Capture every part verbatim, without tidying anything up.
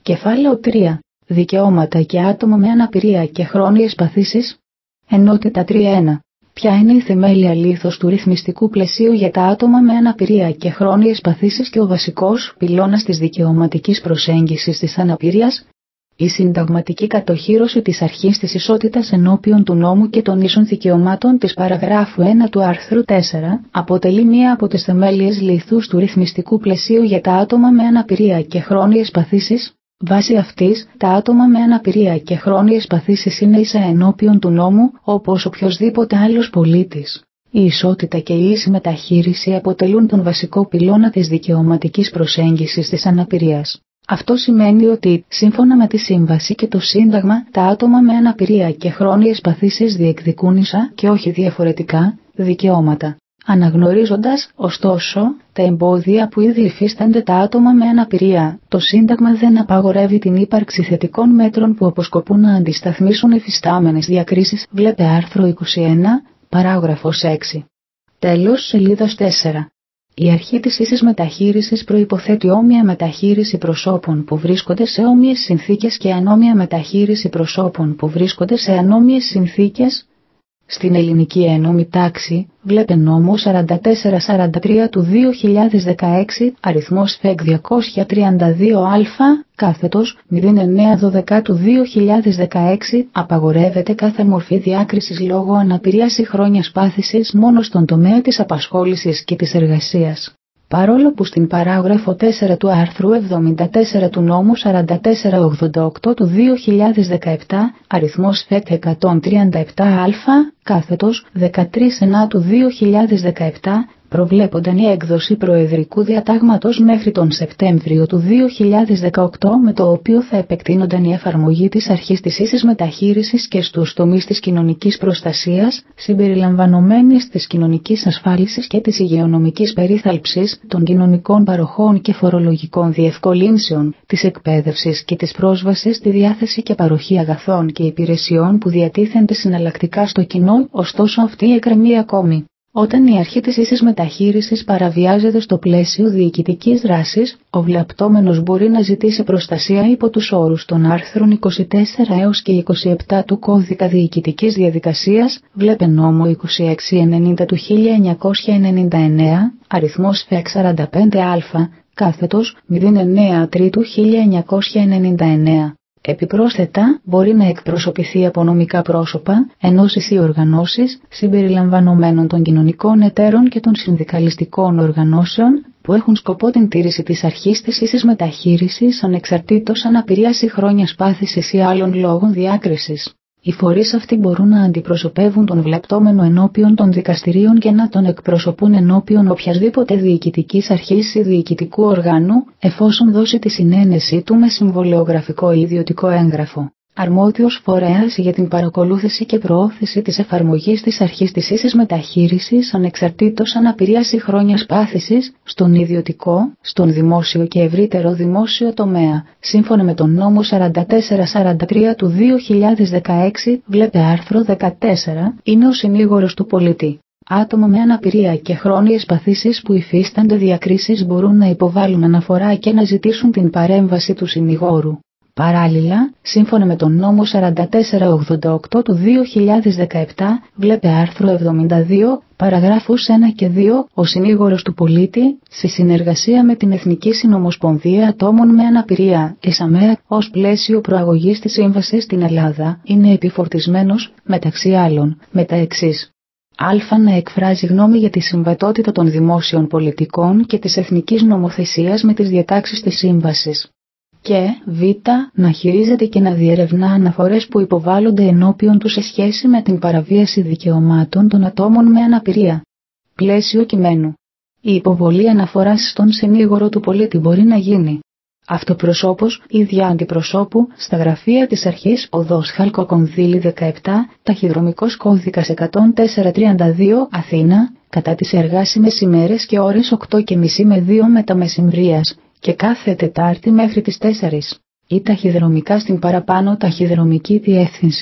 Κεφάλαιο τρία. Δικαιώματα και άτομα με αναπηρία και χρόνιες παθήσεις. Ενότητα τρία ένα. Ποια είναι η θεμέλια λίθος του ρυθμιστικού πλαισίου για τα άτομα με αναπηρία και χρόνιες παθήσεις και ο βασικός πυλώνας της δικαιωματικής προσέγγισης της αναπηρίας? Η συνταγματική κατοχύρωση της αρχής της ισότητας ενώπιον του νόμου και των ίσων δικαιωμάτων της παραγράφου ένα του άρθρου τέσσερα αποτελεί μία από τις θεμέλιες λίθους του ρυθμιστικού πλαισίου για τα άτομα με αναπηρία και χρόνιες παθήσεις. Βάσει αυτής, τα άτομα με αναπηρία και χρόνιες παθήσεις είναι ίσα ενώπιον του νόμου, όπως οποιοσδήποτε άλλος πολίτης. Η ισότητα και η ίση μεταχείριση αποτελούν τον βασικό πυλώνα της δικαιωματικής προσέγγισης της αναπηρίας. Αυτό σημαίνει ότι, σύμφωνα με τη Σύμβαση και το Σύνταγμα, τα άτομα με αναπηρία και χρόνιες παθήσεις διεκδικούν ίσα και όχι διαφορετικά δικαιώματα. Αναγνωρίζοντας, ωστόσο, τα εμπόδια που ήδη υφίστανται τα άτομα με αναπηρία, το Σύνταγμα δεν απαγορεύει την ύπαρξη θετικών μέτρων που αποσκοπούν να αντισταθμίσουν υφιστάμενες διακρίσεις. Βλέπε άρθρο είκοσι ένα, παράγραφος έξι. Τέλος σελίδας τέσσερα. Η αρχή της ίσης μεταχείρισης προϋποθέτει όμοια μεταχείριση προσώπων που βρίσκονται σε όμοιες συνθήκες και ανόμοια μεταχείριση προσώπων που βρίσκονται σε ανόμοιες συνθήκες. Στην ελληνική ένομη τάξη, βλέπε νόμο σαράντα τέσσερα σαράντα τρία του δύο χιλιάδες δεκαέξι, αριθμός ΦΕΚ διακόσια τριάντα δύο α, κάθετος μηδέν εννέα δώδεκα του δύο χιλιάδες δεκαέξι, απαγορεύεται κάθε μορφή διάκρισης λόγω αναπηρίας ή χρόνιας πάθησης μόνο στον τομέα της απασχόλησης και της εργασίας. Παρόλο που στην παράγραφο τέσσερα του άρθρου εβδομήντα τέσσερα του νόμου σαράντα τέσσερα ογδόντα οκτώ του δύο χιλιάδες δεκαεπτά, αριθμός ΦΕΚ εκατόν τριάντα επτά α, κάθετος δεκατρία εννέα του δύο χιλιάδες δεκαεπτά, προβλέπονταν η έκδοση προεδρικού διατάγματος μέχρι τον Σεπτέμβριο του δύο χιλιάδες δεκαοκτώ, με το οποίο θα επεκτείνονταν η εφαρμογή της αρχής της ίσης μεταχείρισης και στους τομείς της κοινωνικής προστασίας, συμπεριλαμβανομένης της κοινωνικής ασφάλισης και της υγειονομικής περίθαλψης, των κοινωνικών παροχών και φορολογικών διευκολύνσεων, της εκπαίδευσης και της πρόσβασης στη διάθεση και παροχή αγαθών και υπηρεσιών που διατίθενται συναλλακτικά στο κοινό, ωστόσο αυτή εκκρεμεί ακόμη. Όταν η αρχή της ίσης μεταχείρισης παραβιάζεται στο πλαίσιο διοικητικής δράσης, ο βλαπτόμενος μπορεί να ζητήσει προστασία υπό τους όρους των άρθρων είκοσι τέσσερα έως και είκοσι επτά του Κώδικα Διοικητικής Διαδικασίας, βλέπε νόμο είκοσι έξι ενενήντα του χίλια εννιακόσια ενενήντα εννέα, αριθμός ΦΕΚ σαράντα πέντε α, κάθετος μηδέν εννέα τρία του χίλια εννιακόσια ενενήντα εννέα. Επιπρόσθετα, μπορεί να εκπροσωπηθεί από νομικά πρόσωπα, ενώσεις ή οργανώσεις, συμπεριλαμβανομένων των κοινωνικών εταίρων και των συνδικαλιστικών οργανώσεων, που έχουν σκοπό την τήρηση της αρχής της ίσης μεταχείρισης ανεξαρτήτως αναπηρίας ή χρόνιας πάθησης ή άλλων λόγων διάκρισης. Οι φορείς αυτοί μπορούν να αντιπροσωπεύουν τον βλεπτόμενο ενώπιον των δικαστηρίων και να τον εκπροσωπούν ενώπιον οποιασδήποτε διοικητικής αρχής ή διοικητικού οργάνου, εφόσον δώσει τη συνένεσή του με συμβολεογραφικό ή ιδιωτικό έγγραφο. Αρμόδιος φορέας για την παρακολούθηση και προώθηση της εφαρμογής της αρχής της ίσης μεταχείρισης ανεξαρτήτως αναπηρίας ή χρόνιας πάθησης, στον ιδιωτικό, στον δημόσιο και ευρύτερο δημόσιο τομέα, σύμφωνα με τον νόμο σαράντα τέσσερα σαράντα τρία του δύο χιλιάδες δεκαέξι, βλέπε άρθρο δεκατέσσερα, είναι ο συνήγορος του πολίτη. Άτομα με αναπηρία και χρόνιες παθήσεις που υφίστανται διακρίσεις μπορούν να υποβάλουν αναφορά και να ζητήσουν την παρέμβαση του συνηγόρου. Παράλληλα, σύμφωνα με τον νόμο σαράντα τέσσερα ογδόντα οκτώ του δύο χιλιάδες δεκαεπτά, βλέπε άρθρο εβδομήντα δύο, παραγράφους ένα και δύο, ο συνήγορος του πολίτη, σε συνεργασία με την Εθνική Συνομοσπονδία Ατόμων με Αναπηρία, ΕΣΑΜΕΑ, ως πλαίσιο προαγωγής της σύμβασης στην Ελλάδα, είναι επιφορτισμένος, μεταξύ άλλων, με τα εξής. Α. Να εκφράζει γνώμη για τη συμβατότητα των δημόσιων πολιτικών και της εθνικής νομοθεσίας με τις διατάξεις της σύμβασης. Και Β. Να χειρίζεται και να διερευνά αναφορές που υποβάλλονται ενώπιον του σε σχέση με την παραβίαση δικαιωμάτων των ατόμων με αναπηρία. Πλαίσιο κειμένου. Η υποβολή αναφοράς στον συνήγορο του πολίτη μπορεί να γίνει αυτοπροσώπως ή δια αντιπροσώπου στα γραφεία της αρχής, οδός Χαλκοκονδύλη δεκαεπτά, ταχυδρομικός κώδικας εκατόν τέσσερα τριάντα δύο, Αθήνα, κατά τις εργάσιμες ημέρες και ώρες οκτώ και μισή με δύο μεταμεσημβρίας, και κάθε Τετάρτη μέχρι τις τέσσερις, ή ταχυδρομικά στην παραπάνω ταχυδρομική διεύθυνση.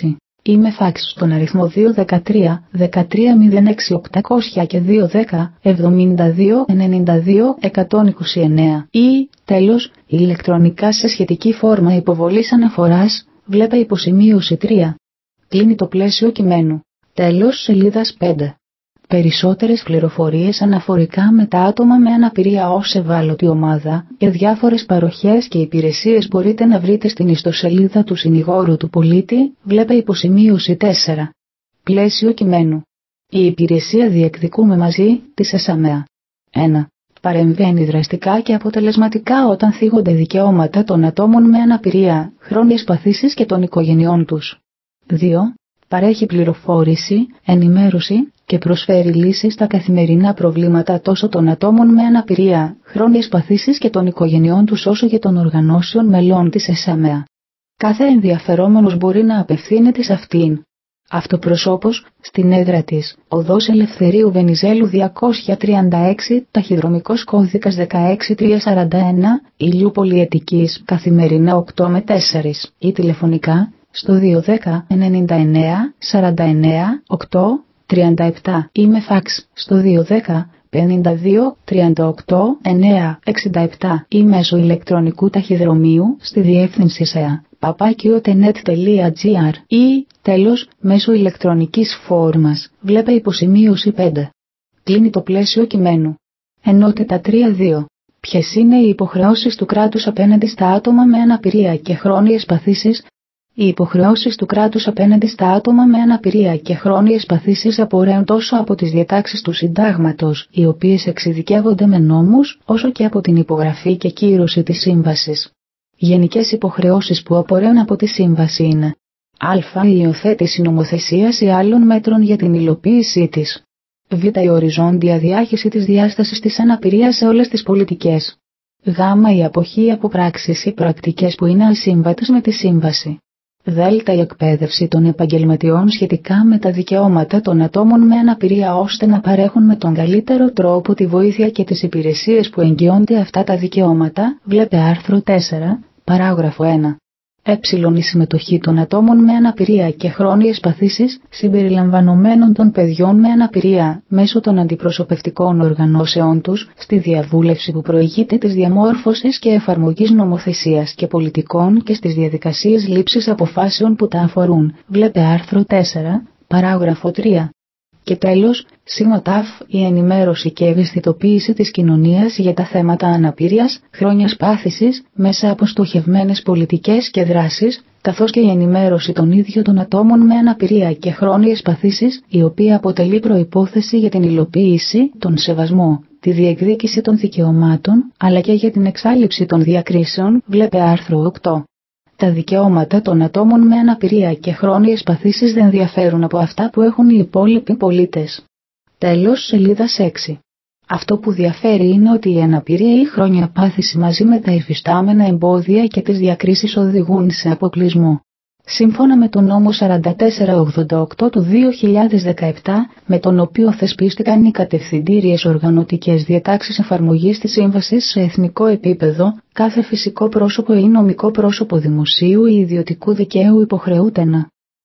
ή με φάξ στον αριθμό δύο ένα τρία ένα τρία μηδέν έξι οκτακόσια και δύο ένα μηδέν εβδομήντα δύο ενενήντα δύο εκατόν είκοσι εννέα ή, τέλος, ηλεκτρονικά σε σχετική φόρμα υποβολής αναφοράς, βλέπε υποσημείωση τρία. Κλείνει το πλαίσιο κειμένου. Τέλος σελίδας πέντε. Περισσότερες πληροφορίες αναφορικά με τα άτομα με αναπηρία ως ευάλωτη ομάδα και διάφορες παροχές και υπηρεσίες μπορείτε να βρείτε στην ιστοσελίδα του Συνηγόρου του Πολίτη, βλέπε υποσημείωση τέσσερα. Πλαίσιο κειμένου. Η υπηρεσία διεκδικούμε μαζί της ΕΣΑΜΕΑ. ένα. Παρεμβαίνει δραστικά και αποτελεσματικά όταν θίγονται δικαιώματα των ατόμων με αναπηρία, χρόνιες παθήσεις και των οικογενειών τους. δύο. Παρέχει πληροφόρηση, ενημέρωση και προσφέρει λύσεις στα καθημερινά προβλήματα τόσο των ατόμων με αναπηρία, χρόνιες παθήσεις και των οικογενειών τους όσο και των οργανώσεων μελών της ΕΣΑΜΕΑ. Κάθε ενδιαφερόμενος μπορεί να απευθύνεται σε αυτήν. Αυτοπροσώπως, στην έδρα της, Οδός Ελευθερίου Βενιζέλου διακόσια τριάντα έξι, ταχυδρομικός κώδικας δεκαέξι τριακόσια σαράντα ένα, Ηλιού Πολυετικής, καθημερινά οκτώ με τέσσερα ή τηλεφωνικά στο δύο ένα μηδέν εννιά εννέα σαράντα εννέα οκτώ τριάντα επτά ή με φάξ στο δύο ένα πενήντα δύο τριάντα οκτώ εννέα εξήντα επτά ή μέσω ηλεκτρονικού ταχυδρομείου στη διεύθυνση ΣΕΑ παπάκιο τενετ τελεία τζι άρ ή, τέλος, μέσω ηλεκτρονικής φόρμας, βλέπε υποσημείωση πέντε. Κλείνει το πλαίσιο κειμένου. Ενότητα τρία δύο. Ποιες είναι οι υποχρεώσεις του κράτους απέναντι στα άτομα με αναπηρία και χρόνιες παθήσεις? Οι υποχρεώσεις του κράτους απέναντι στα άτομα με αναπηρία και χρόνιες παθήσεις απορρέουν τόσο από τις διατάξεις του Συντάγματος, οι οποίες εξειδικεύονται με νόμους, όσο και από την υπογραφή και κύρωση της Σύμβασης. Γενικές υποχρεώσεις που απορρέουν από τη Σύμβαση είναι α. Η υιοθέτηση νομοθεσίας ή άλλων μέτρων για την υλοποίησή της. β. Η οριζόντια διάχυση της διάστασης της αναπηρίας σε όλες τις πολιτικές. γ. Η αποχή από πράξεις ή πρακτικές που είναι ασύμβατες με τη Σύμβαση. δ. Η εκπαίδευση των επαγγελματιών σχετικά με τα δικαιώματα των ατόμων με αναπηρία ώστε να παρέχουν με τον καλύτερο τρόπο τη βοήθεια και τις υπηρεσίες που εγγυώνται αυτά τα δικαιώματα, βλέπε άρθρο τέσσερα, παράγραφο ένα. Ε. Η συμμετοχή των ατόμων με αναπηρία και χρόνιες παθήσεις, συμπεριλαμβανομένων των παιδιών με αναπηρία, μέσω των αντιπροσωπευτικών οργανώσεών τους, στη διαβούλευση που προηγείται της διαμόρφωσης και εφαρμογής νομοθεσίας και πολιτικών και στις διαδικασίες λήψης αποφάσεων που τα αφορούν, βλέπε άρθρο τέσσερα, παράγραφο τρία. Και τέλος, ΣΥΜΟΤΑΦ, η ενημέρωση και ευαισθητοποίηση της κοινωνίας για τα θέματα αναπηρίας, χρόνιας πάθησης, μέσα από στοχευμένες πολιτικές και δράσεις, καθώς και η ενημέρωση των ίδιων των ατόμων με αναπηρία και χρόνιες παθήσεις, η οποία αποτελεί προϋπόθεση για την υλοποίηση, τον σεβασμό, τη διεκδίκηση των δικαιωμάτων, αλλά και για την εξάλληψη των διακρίσεων, βλέπε άρθρο οκτώ. Τα δικαιώματα των ατόμων με αναπηρία και χρόνιες παθήσεις δεν διαφέρουν από αυτά που έχουν οι υπόλοιποι πολίτες. Τέλος σελίδας έξι. Αυτό που διαφέρει είναι ότι η αναπηρία ή η χρόνια πάθηση μαζί με τα υφιστάμενα εμπόδια και τις διακρίσεις οδηγούν σε αποκλεισμό. Σύμφωνα με τον νόμο σαράντα τέσσερα ογδόντα οκτώ του δύο χιλιάδες δεκαεπτά, με τον οποίο θεσπίστηκαν οι κατευθυντήριες οργανωτικές διατάξεις εφαρμογής της Σύμβασης σε εθνικό επίπεδο, κάθε φυσικό πρόσωπο ή νομικό πρόσωπο δημοσίου ή ιδιωτικού δικαίου υποχρεούται να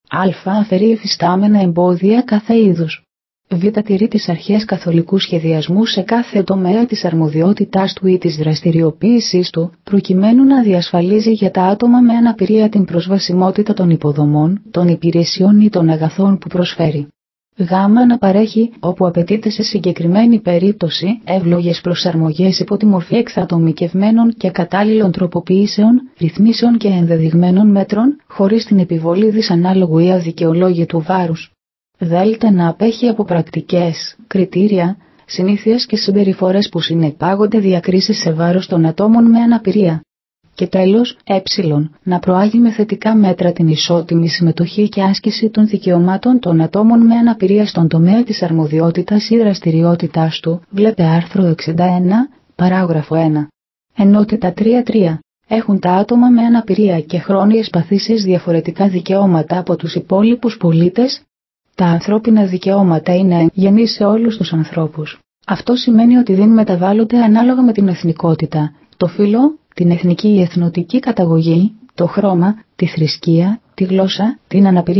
α. αφαιρεί υφιστάμενα εμπόδια κάθε είδους. Β. τηρεί τις αρχές καθολικού σχεδιασμού σε κάθε τομέα της αρμοδιότητάς του ή της δραστηριοποίησής του, προκειμένου να διασφαλίζει για τα άτομα με αναπηρία την προσβασιμότητα των υποδομών, των υπηρεσιών ή των αγαθών που προσφέρει. Γ. Να παρέχει, όπου απαιτείται σε συγκεκριμένη περίπτωση, εύλογες προσαρμογές υπό τη μορφή εξατομικευμένων και κατάλληλων τροποποιήσεων, ρυθμίσεων και ενδεδειγμένων μέτρων, χωρίς την επιβολή δυσανάλογου ή αδικαιολόγητου βάρους. Δέλτα να απέχει από πρακτικές, κριτήρια, συνήθειες και συμπεριφορές που συνεπάγονται διακρίσεις σε βάρος των ατόμων με αναπηρία. Και τέλος, ε, να προάγει με θετικά μέτρα την ισότιμη συμμετοχή και άσκηση των δικαιωμάτων των ατόμων με αναπηρία στον τομέα της αρμοδιότητας ή δραστηριότητάς του, βλέπε άρθρο εξήντα ένα, παράγραφο ένα. Ενότητα τρία τρία. Έχουν τα άτομα με αναπηρία και χρόνιες παθήσεις διαφορετικά δικαιώματα από τους υπόλοιπους πολίτες? Τα ανθρώπινα δικαιώματα είναι εγγενή σε όλους τους ανθρώπους. Αυτό σημαίνει ότι δεν μεταβάλλονται ανάλογα με την εθνικότητα, το φύλο, την εθνική ή εθνοτική καταγωγή, το χρώμα, τη θρησκεία, τη γλώσσα, την αναπηρία,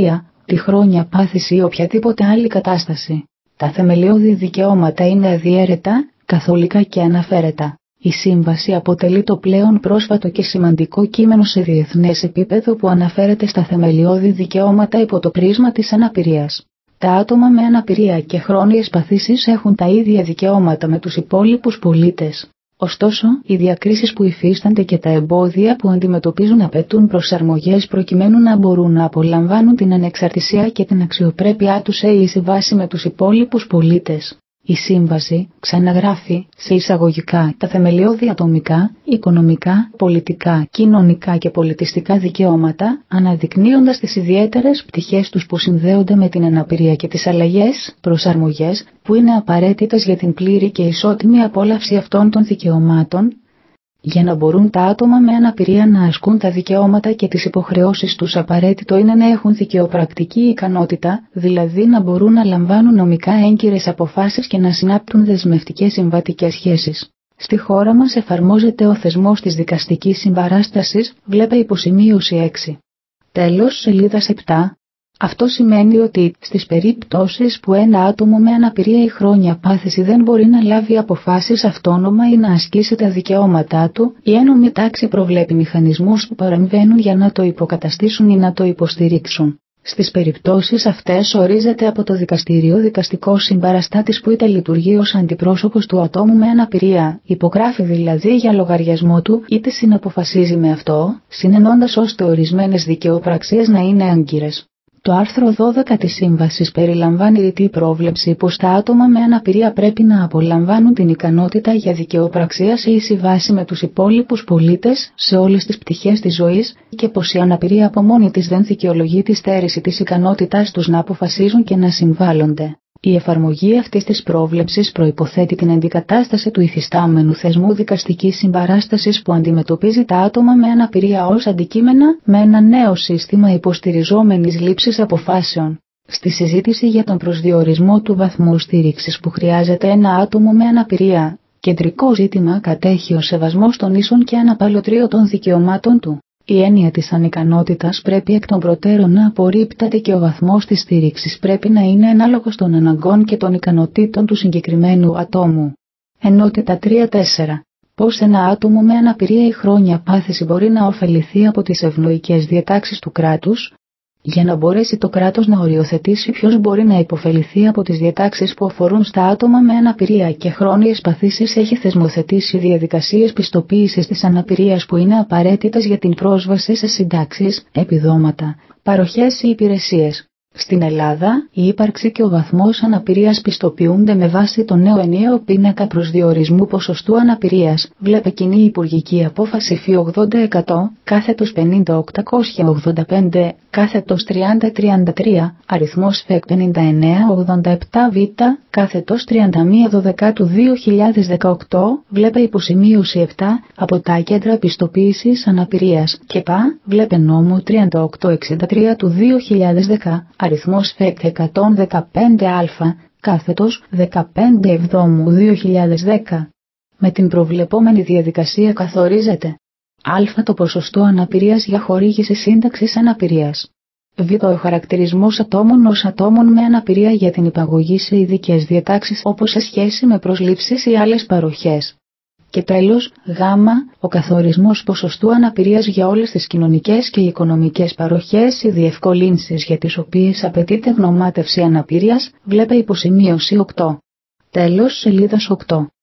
τη χρόνια πάθηση ή οποιαδήποτε άλλη κατάσταση. Τα θεμελιώδη δικαιώματα είναι αδιαίρετα, καθολικά και αναφέρετα. Η Σύμβαση αποτελεί το πλέον πρόσφατο και σημαντικό κείμενο σε διεθνές επίπεδο που αναφέρεται στα θεμελιώδη δικαιώματα υπό το πρίσμα της αναπηρίας. Τα άτομα με αναπηρία και χρόνιες παθήσεις έχουν τα ίδια δικαιώματα με τους υπόλοιπους πολίτες. Ωστόσο, οι διακρίσεις που υφίστανται και τα εμπόδια που αντιμετωπίζουν απαιτούν προσαρμογές προκειμένου να μπορούν να απολαμβάνουν την ανεξαρτησία και την αξιοπρέπειά τους σε ίση βάση με τους υπόλοιπους πολίτες. Η Σύμβαση ξαναγράφει, σε εισαγωγικά, τα θεμελιώδη ατομικά, οικονομικά, πολιτικά, κοινωνικά και πολιτιστικά δικαιώματα, αναδεικνύοντας τις ιδιαίτερες πτυχές τους που συνδέονται με την αναπηρία και τις αλλαγές, προσαρμογές, που είναι απαραίτητες για την πλήρη και ισότιμη απόλαυση αυτών των δικαιωμάτων, για να μπορούν τα άτομα με αναπηρία να ασκούν τα δικαιώματα και τις υποχρεώσεις τους. Απαραίτητο είναι να έχουν δικαιοπρακτική ικανότητα, δηλαδή να μπορούν να λαμβάνουν νομικά έγκυρες αποφάσεις και να συνάπτουν δεσμευτικές συμβατικές σχέσεις. Στη χώρα μας εφαρμόζεται ο θεσμός της δικαστικής συμπαράστασης, βλέπε υποσημείωση έξι. Τέλος, σελίδας επτά. Αυτό σημαίνει ότι, στις περιπτώσεις που ένα άτομο με αναπηρία ή χρόνια πάθηση δεν μπορεί να λάβει αποφάσεις αυτόνομα ή να ασκήσει τα δικαιώματά του, η ένομη τάξη προβλέπει μηχανισμούς που παρεμβαίνουν για να το υποκαταστήσουν ή να το υποστηρίξουν. Στις περιπτώσεις αυτές ορίζεται από το δικαστήριο δικαστικός συμπαραστάτης που είτε λειτουργεί ως αντιπρόσωπος του ατόμου με αναπηρία, υπογράφει δηλαδή για λογαριασμό του, είτε συναποφασίζει με αυτό, συνενώντας ώστε ορισμένες δικαιοπραξίες να είναι έγκυρες. Το άρθρο δώδεκα της Σύμβασης περιλαμβάνει ρητή πρόβλεψη πως τα άτομα με αναπηρία πρέπει να απολαμβάνουν την ικανότητα για δικαιοπραξία σε ίση βάση με τους υπόλοιπους πολίτες σε όλες τις πτυχές της ζωής και πως η αναπηρία από μόνη της δεν δικαιολογεί τη στέρηση της ικανότητάς τους να αποφασίζουν και να συμβάλλονται. Η εφαρμογή αυτής της πρόβλεψης προϋποθέτει την αντικατάσταση του υφιστάμενου θεσμού δικαστικής συμπαράστασης που αντιμετωπίζει τα άτομα με αναπηρία ως αντικείμενα με ένα νέο σύστημα υποστηριζόμενης λήψης αποφάσεων. Στη συζήτηση για τον προσδιορισμό του βαθμού στήριξης που χρειάζεται ένα άτομο με αναπηρία, κεντρικό ζήτημα κατέχει ο σεβασμός των ίσων και αναπαλωτρίωτων δικαιωμάτων του. Η έννοια της ανικανότητας πρέπει εκ των προτέρων να απορρίπτεται και ο βαθμός της στήριξης πρέπει να είναι ανάλογος των αναγκών και των ικανοτήτων του συγκεκριμένου ατόμου. Ενότητα τρία τέσσερα. Πώς ένα άτομο με αναπηρία ή χρόνια πάθηση μπορεί να ωφεληθεί από τις ευνοϊκές διατάξεις του κράτους. Για να μπορέσει το κράτος να οριοθετήσει ποιος μπορεί να υποφεληθεί από τις διατάξεις που αφορούν στα άτομα με αναπηρία και χρόνιες παθήσεις, έχει θεσμοθετήσει διαδικασίες πιστοποίησης της αναπηρίας που είναι απαραίτητες για την πρόσβαση σε συντάξεις, επιδόματα, παροχές ή υπηρεσίες. Στην Ελλάδα, η ύπαρξη και ο βαθμός αναπηρίας πιστοποιούνται με βάση το νέο ενιαίο πίνακα προσδιορισμού ποσοστού αναπηρίας. Βλέπε κοινή υπουργική απόφαση Φ ογδόντα εκατό, κάθετος πενήντα οκτακόσια ογδόντα πέντε, κάθετος τριάντα τριάντα τρία, αριθμός ΦΕΚ πενήντα εννέα ογδόντα επτά Β, κάθετος τριάντα ένα δώδεκα του δύο χιλιάδες δεκαοκτώ, βλέπε υποσημείωση επτά, από τα κέντρα πιστοποίησης αναπηρίας και πα, βλέπε νόμο τριάντα οκτώ εξήντα τρία του δύο χιλιάδες δέκα. Αριθμός ΦΕΚ εκατόν δεκαπέντε Α, κάθετος δεκαπέντε εβδόμου δύο χιλιάδες δέκα. Με την προβλεπόμενη διαδικασία καθορίζεται Α. Το ποσοστό αναπηρίας για χορήγηση σύνταξης αναπηρίας. Β. Ο χαρακτηρισμός ατόμων ως ατόμων με αναπηρία για την υπαγωγή σε ειδικές διατάξεις όπως σε σχέση με προσλήψεις ή άλλες παροχές. Και τέλος, Γ. Ο καθορισμός ποσοστού αναπηρίας για όλες τις κοινωνικές και οικονομικές παροχές ή διευκολύνσεις για τις οποίες απαιτείται γνωμάτευση αναπηρίας, βλέπε υποσημείωση οκτώ. Τέλος, σελίδας οκτώ.